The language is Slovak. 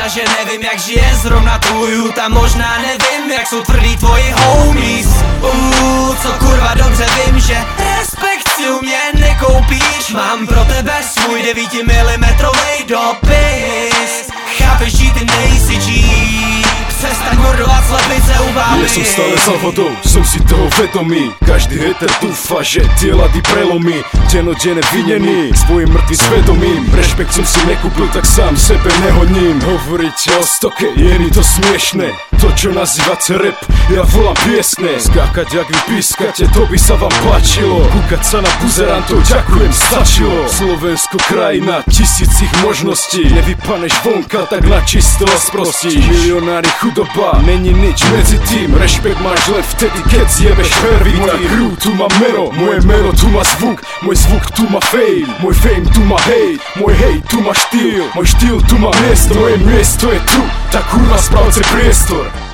že nevím jak žije zrovna tvůj. Tam možná nevím jak jsou tvrdý tvoji homies. Co kurva dobře vím, že respekt si u mě nekoupíš. Mám pro tebe svůj 9 mm dopis. Chápeš, že ty nejsi G. Přestaň mordovat slepice u báby. Ja som stále za vodou, som si toho vedomý. Každý hater dúfa, že tie lady prelomí. Denodene vinený, svojim mŕtvým svedomím. Rešpekt som si nekúpil, tak sám sebe nehoním. Hovoríte o stoke, je mi to smiešné. To čo nazývate rap, ja volám piesne. Skákať jak vy pískate, to by sa vám páčilo. Kúkať sa na buzerantov, ďakujem, stačilo. Slovensko krajina tisícich možností. Nevypaneš vonka, tak na čisto sprostíš. Milionári, chudoba, není nič medzi tým. Rešpekt máš len vtedy, keď zjebeš pervy. Moja crew tu má meno, moje meno tu má zvuk. Môj zvuk tu má fame, môj fame tu má hejt. Môj hejt tu má štýl, môj štýl tu má miesto. Moje miesto je tu, tak kurva správce priestor.